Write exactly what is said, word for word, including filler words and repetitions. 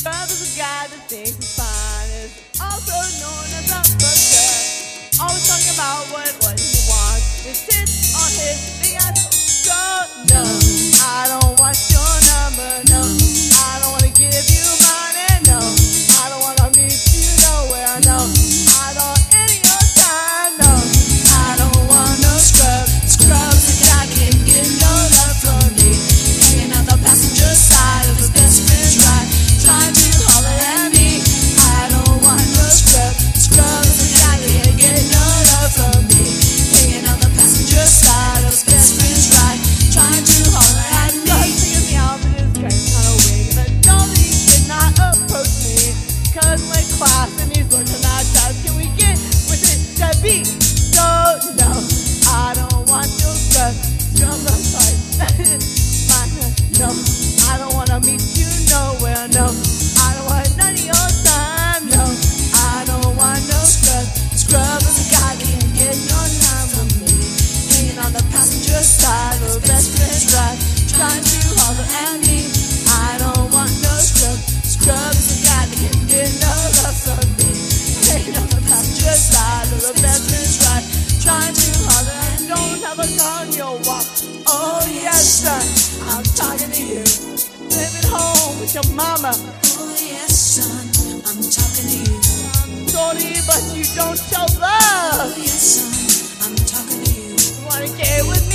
Scrub is a guy that thinks he's fine, is also known as a booker. Always talking about what, what he wants. His tits on his big ass. So, no, I don't want your number, no. I don't want to give you money, no. I don't want to meet you nowhere, no. I don't want any of your time, no. I don't want no scrub. Scrub is a guy that can't get no love from me. Hanging out the passenger side of his best friend's ride, trying to holler at me. I don't want no scrub. Scrub is a guy that can't get no love from me. Hanging out the passenger side of his best friend's ride, trying to holler at me. He's me out with his dress kind of wig, but no, he cannot approach me. Cause we're class and he's looking at us. Can we get with it to be? So, no, I don't want your scrub. Scrub, I'm sorry. No, I don't wanna meet you nowhere, no. I don't want none of your time, no. I don't want no scrub. Scrub is a guy that can't get no time from me. Hanging on the passenger side of a best friend's ride, trying to holler at me. I don't want no scrub. Scrub is a guy that can't get no love from me. Hanging on the passenger side of a best friend's ride, trying to holler at me. Don't have a car on your walk. Oh yes, son, I'm talking to you. Living home with your mama. Oh yes, son, I'm talking to you. I'm sorry, but you don't show love. Oh yes, son, I'm talking to you. You wanna get with me?